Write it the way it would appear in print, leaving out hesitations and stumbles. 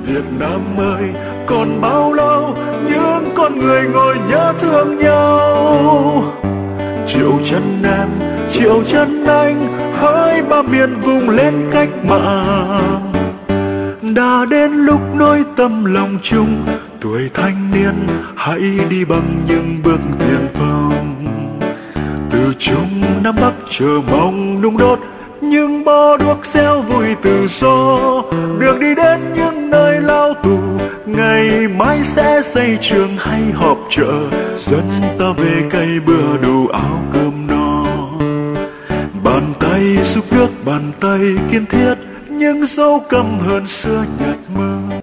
Việt Nam ơi, còn bao lâu những con người ngồi nhớ thương nhau. Triệu chân em, triệu chân anh, hỡi ba miền vùng lên cách mạng. Đã đến lúc nối tâm lòng chung, tuổi thanh niên hãy đi bằng những bước tiền phong. Từ Trung Nam Bắc chờ mong nung đốt những bó đuốc reo vui tự do. Đường đi đến những nơi lao tù, ngày mai sẽ xây trường hay họp chợ, dẫn ta về cây bữa đủ áo cơm no. Bàn tay giúp nước, bàn tay kiên thiết, những dấu căm hờn xưa nhạt